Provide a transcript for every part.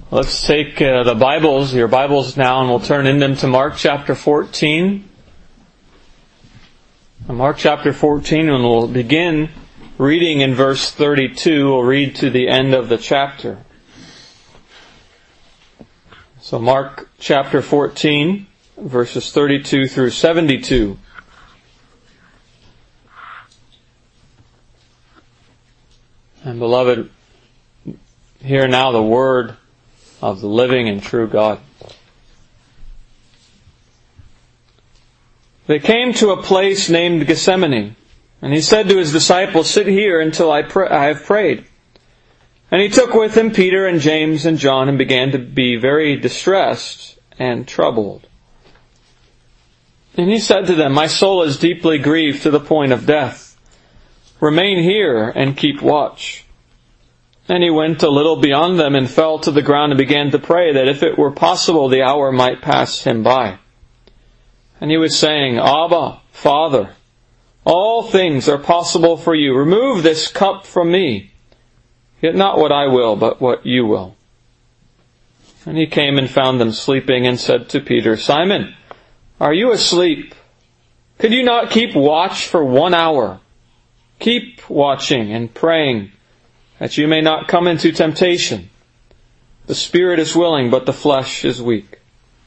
Let's take your Bibles now, and we'll turn in them to Mark chapter 14. Mark chapter 14, and we'll begin reading in verse 32. We'll read to the end of the chapter. So Mark chapter 14, verses 32 through 72. And beloved, hear now the word of the living and true God. They came to a place named Gethsemane, and he said to his disciples, "Sit here until I have prayed." And he took with him Peter and James and John and began to be very distressed and troubled. And he said to them, "My soul is deeply grieved to the point of death. Remain here and keep watch." And he went a little beyond them and fell to the ground and began to pray that if it were possible the hour might pass him by. And he was saying, "Abba, Father, all things are possible for you. Remove this cup from me. Yet not what I will, but what you will." And he came and found them sleeping and said to Peter, "Simon, are you asleep? Could you not keep watch for 1 hour? Keep watching and praying, that you may not come into temptation. The spirit is willing, but the flesh is weak."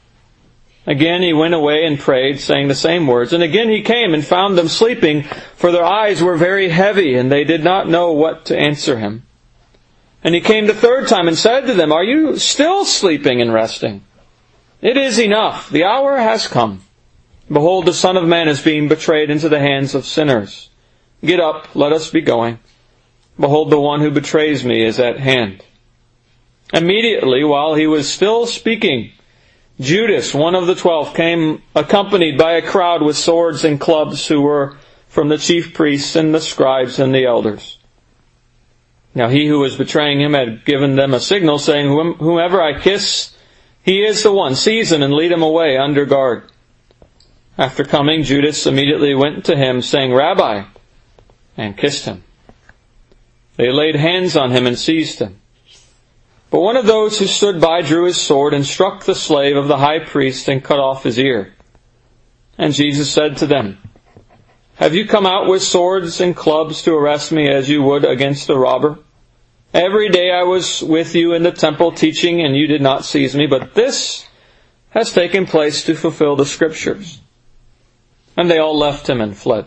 Again he went away and prayed, saying the same words. And again he came and found them sleeping, for their eyes were very heavy, and they did not know what to answer him. And he came the third time and said to them, "Are you still sleeping and resting? It is enough. The hour has come. Behold, the Son of Man is being betrayed into the hands of sinners. Get up, let us be going. Behold, the one who betrays me is at hand." Immediately, while he was still speaking, Judas, one of the 12, came accompanied by a crowd with swords and clubs, who were from the chief priests and the scribes and the elders. Now he who was betraying him had given them a signal, saying, "Whomever I kiss, he is the one. Seize him and lead him away under guard." After coming, Judas immediately went to him, saying, "Rabbi," and kissed him. They laid hands on him and seized him. But one of those who stood by drew his sword and struck the slave of the high priest and cut off his ear. And Jesus said to them, "Have you come out with swords and clubs to arrest me as you would against a robber? Every day I was with you in the temple teaching, and you did not seize me, but this has taken place to fulfill the Scriptures." And they all left him and fled.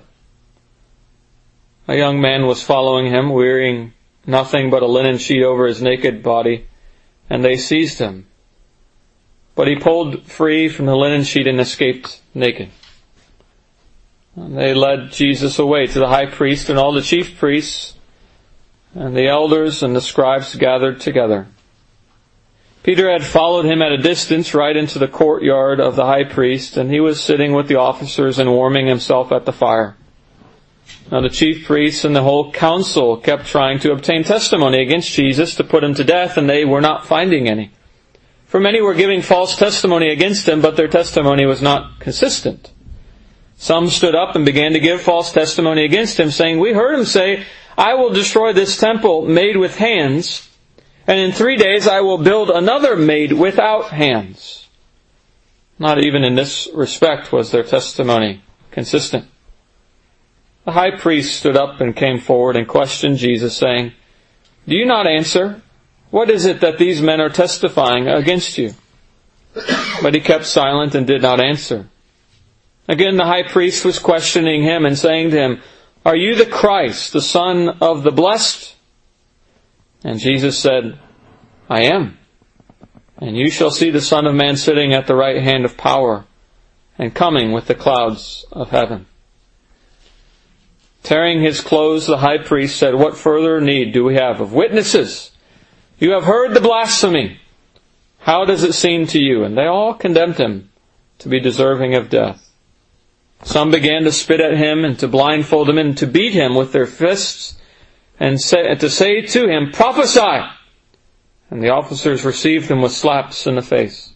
A young man was following him, wearing nothing but a linen sheet over his naked body, and they seized him. But he pulled free from the linen sheet and escaped naked. And they led Jesus away to the high priest, and all the chief priests and the elders and the scribes gathered together. Peter had followed him at a distance right into the courtyard of the high priest, and he was sitting with the officers and warming himself at the fire. Now the chief priests and the whole council kept trying to obtain testimony against Jesus to put him to death, and they were not finding any. For many were giving false testimony against him, but their testimony was not consistent. Some stood up and began to give false testimony against him, saying, "We heard him say, 'I will destroy this temple made with hands, and in 3 days I will build another made without hands.'" Not even in this respect was their testimony consistent. The high priest stood up and came forward and questioned Jesus, saying, "Do you not answer? What is it that these men are testifying against you?" But he kept silent and did not answer. Again the high priest was questioning him and saying to him, "Are you the Christ, the Son of the Blessed?" And Jesus said, "I am. And you shall see the Son of Man sitting at the right hand of power and coming with the clouds of heaven." Tearing his clothes, the high priest said, "What further need do we have of witnesses? You have heard the blasphemy. How does it seem to you?" And they all condemned him to be deserving of death. Some began to spit at him and to blindfold him and to beat him with their fists and to say to him, "Prophesy!" And the officers received him with slaps in the face.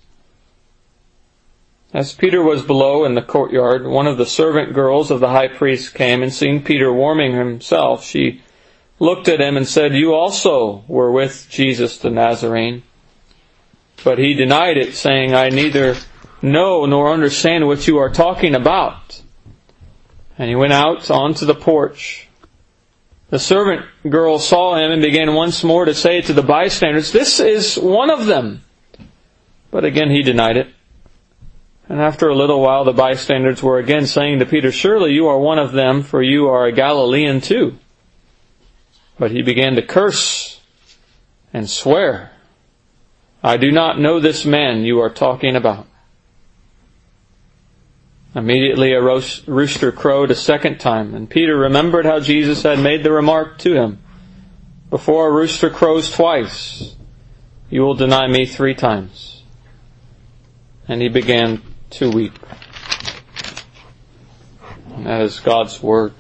As Peter was below in the courtyard, one of the servant girls of the high priest came, and seeing Peter warming himself, she looked at him and said, "You also were with Jesus the Nazarene." But he denied it, saying, I neither know nor understand what you are talking about. And he went out onto the porch. The servant girl saw him and began once more to say to the bystanders, This is one of them. But again he denied it. And after a little while the bystanders were again saying to Peter, Surely you are one of them, for you are a Galilean too. But he began to curse and swear, I do not know this man you are talking about. Immediately a rooster crowed a second time, and Peter remembered how Jesus had made the remark to him, Before a rooster crows twice, you will deny me 3 times. And he began to weep. And that is God's Word.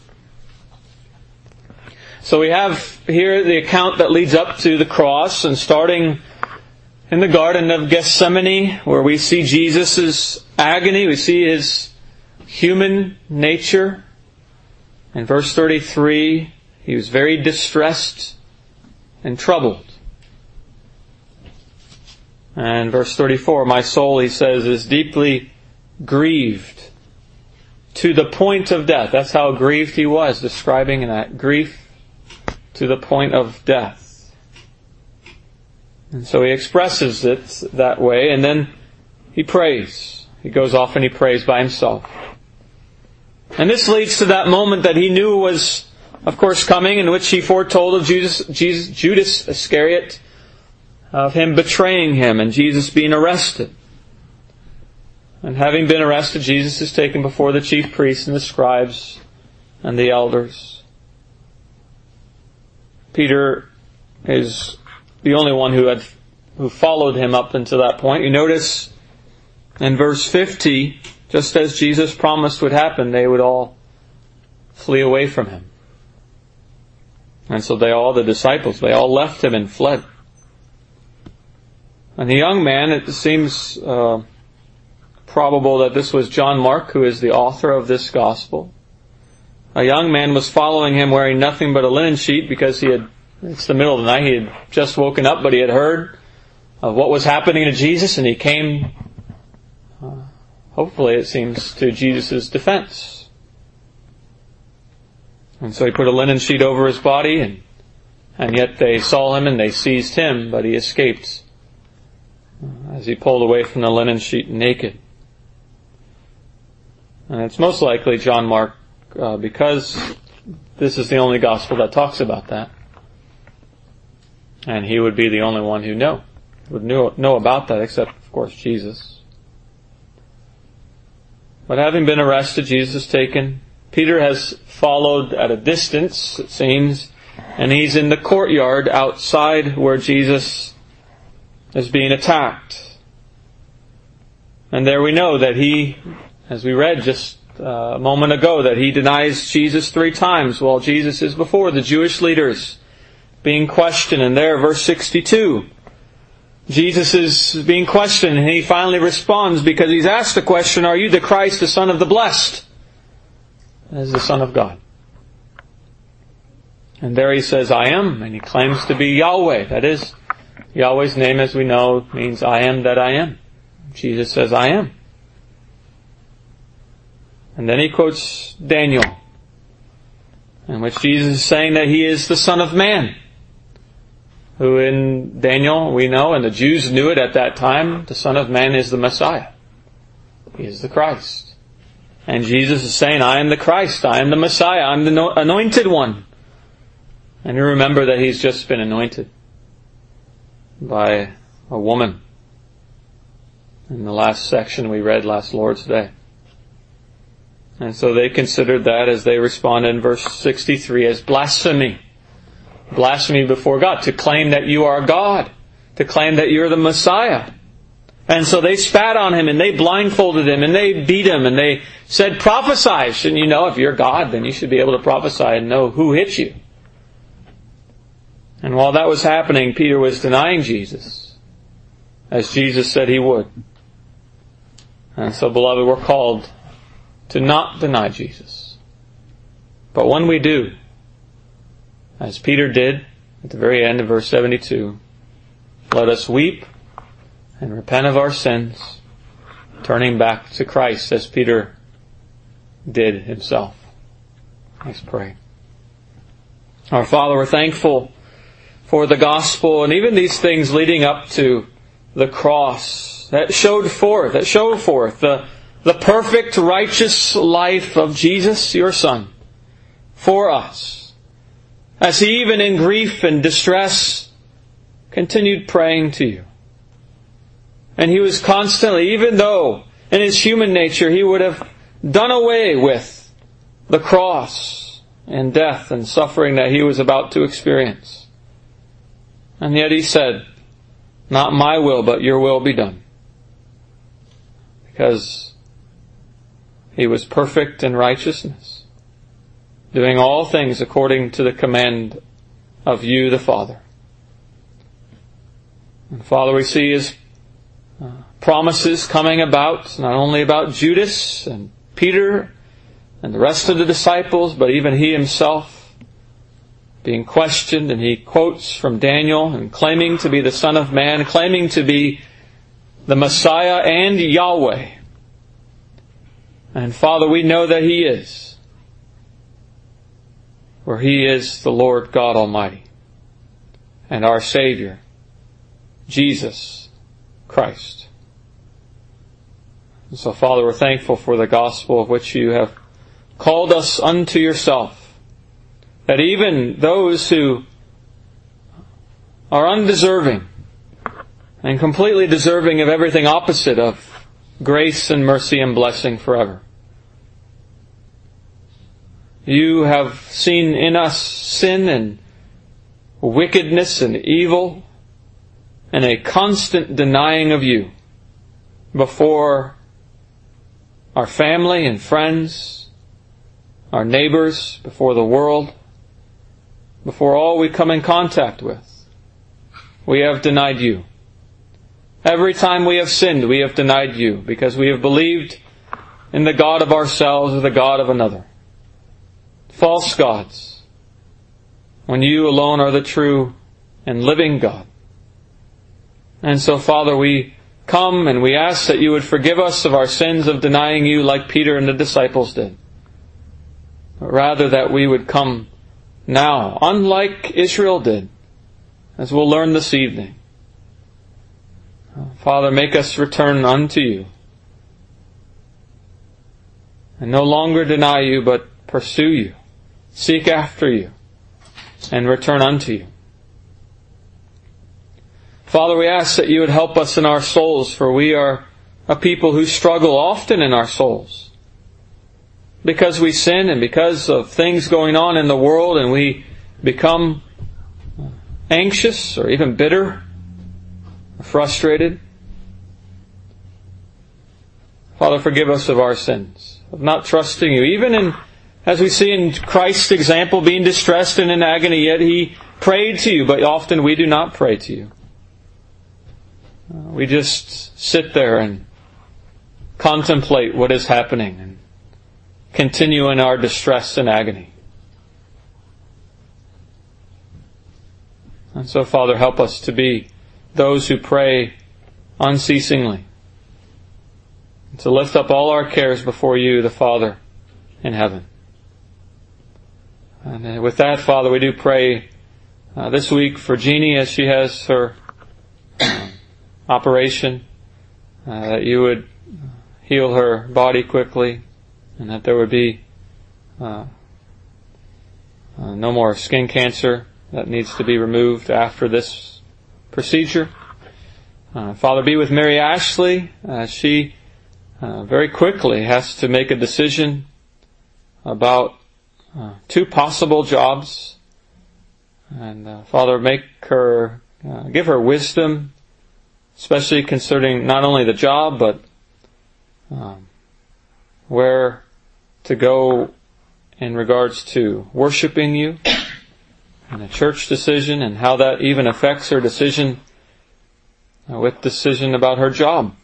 So we have here the account that leads up to the cross, and starting in the Garden of Gethsemane, where we see Jesus' agony, we see His human nature. In verse 33, He was very distressed and troubled. And verse 34, my soul, He says, is deeply grieved to the point of death. That's how grieved He was, describing that grief to the point of death. And so He expresses it that way, and then He prays. He goes off and He prays by Himself. And this leads to that moment that He knew was, of course, coming, in which He foretold of Judas Iscariot, of him betraying Him and Jesus being arrested. And having been arrested, Jesus is taken before the chief priests and the scribes and the elders. Peter is the only one who followed Him up until that point. You notice in verse 50, just as Jesus promised would happen, they would all flee away from Him. And so the disciples, they all left Him and fled. And the young man, it seems probable that this was John Mark, who is the author of this gospel. A young man was following Him wearing nothing but a linen sheet because it's the middle of the night, he had just woken up, but he had heard of what was happening to Jesus, and he came, hopefully it seems, to Jesus' defense. And so he put a linen sheet over his body, and yet they saw him and they seized him, but he escaped as he pulled away from the linen sheet naked. And it's most likely John Mark, because this is the only gospel that talks about that. And he would be the only one who would know about that, except, of course, Jesus. But having been arrested, Jesus is taken. Peter has followed at a distance, it seems, and he's in the courtyard outside where Jesus is being attacked. And there we know that he, as we read just a moment ago, that he denies Jesus 3 times while Jesus is before the Jewish leaders being questioned. And there, verse 62, Jesus is being questioned, and he finally responds because he's asked the question, Are you the Christ, the Son of the Blessed? As the Son of God. And there he says, I am, and he claims to be Yahweh. That is, Yahweh's name, as we know, means I am that I am. Jesus says, I am. And then he quotes Daniel, in which Jesus is saying that He is the Son of Man, who in Daniel, we know, and the Jews knew it at that time, the Son of Man is the Messiah. He is the Christ. And Jesus is saying, I am the Christ, I am the Messiah, I am the anointed one. And you remember that He's just been anointed by a woman in the last section we read last Lord's Day. And so they considered that, as they responded in verse 63, as blasphemy. Blasphemy before God, to claim that you are God, to claim that you're the Messiah. And so they spat on Him, and they blindfolded Him, and they beat Him, and they said, prophesy. Shouldn't you know, if you're God, then you should be able to prophesy and know who hit you. And while that was happening, Peter was denying Jesus, as Jesus said he would. And so, beloved, we're called to not deny Jesus. But when we do, as Peter did at the very end of verse 72, let us weep and repent of our sins, turning back to Christ as Peter did himself. Let's pray. Our Father, we're thankful for the gospel and even these things leading up to the cross that showed forth the perfect righteous life of Jesus, your Son, for us. As He, even in grief and distress, continued praying to you. And He was constantly, even though in His human nature He would have done away with the cross and death and suffering that He was about to experience. And yet He said, "Not my will, but your will be done." Because He was perfect in righteousness, doing all things according to the command of you, the Father. And Father, we see His promises coming about, not only about Judas and Peter and the rest of the disciples, but even He Himself being questioned, and He quotes from Daniel and claiming to be the Son of Man, claiming to be the Messiah and Yahweh. And Father, we know that He is, for He is the Lord God Almighty and our Savior, Jesus Christ. And so, Father, we're thankful for the gospel of which you have called us unto yourself, that even those who are undeserving and completely deserving of everything opposite of grace and mercy and blessing forever, you have seen in us sin and wickedness and evil and a constant denying of you before our family and friends, our neighbors, before the world, before all we come in contact with. We have denied you. Every time we have sinned, we have denied you, because we have believed in the God of ourselves or the God of another. False gods, when you alone are the true and living God. And so, Father, we come and we ask that you would forgive us of our sins of denying you like Peter and the disciples did. But rather that we would come now, unlike Israel did, as we'll learn this evening. Father, make us return unto you, and no longer deny you, but pursue you, seek after you, and return unto you. Father, we ask that you would help us in our souls, for we are a people who struggle often in our souls, because we sin and because of things going on in the world, and we become anxious or even bitter, frustrated. Father, forgive us of our sins, of not trusting you. Even as we see in Christ's example, being distressed and in agony, yet He prayed to you, but often we do not pray to you. We just sit there and contemplate what is happening and continue in our distress and agony. And so, Father, help us to be those who pray unceasingly, to lift up all our cares before you, the Father in heaven. And with that, Father, we do pray this week for Jeannie as she has her operation, that you would heal her body quickly, and that there would be no more skin cancer that needs to be removed after this procedure. Father, be with Mary Ashley. She very quickly has to make a decision about 2 possible jobs. And Father, make her, give her wisdom, especially concerning not only the job, but where to go in regards to worshiping you, and a church decision, and how that even affects her decision with decision about her job.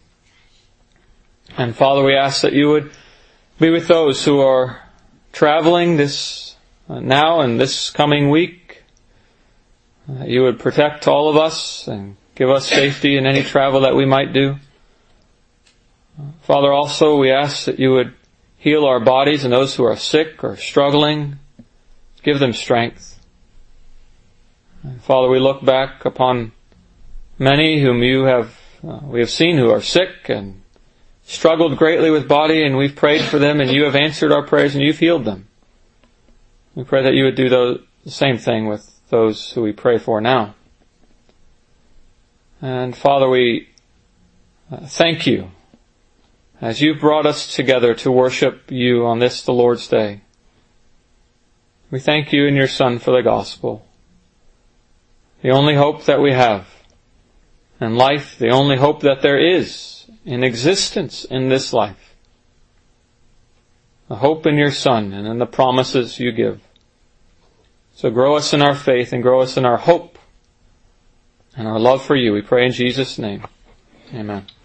And Father, we ask that you would be with those who are traveling this now and this coming week. You would protect all of us and Give us safety in any travel that we might do. Father, also we ask that you would heal our bodies and those who are sick or struggling. Give them strength. And Father, we look back upon many whom we have seen who are sick and struggled greatly with body, and we've prayed for them, and you have answered our prayers and you've healed them. We pray that you would do the same thing with those who we pray for now. And Father, we thank you as you've brought us together to worship you on this, the Lord's Day. We thank you and your Son for the gospel, the only hope that we have in life, the only hope that there is in existence in this life. The hope in your Son and in the promises you give. So grow us in our faith and grow us in our hope and our love for you. We pray in Jesus' name. Amen.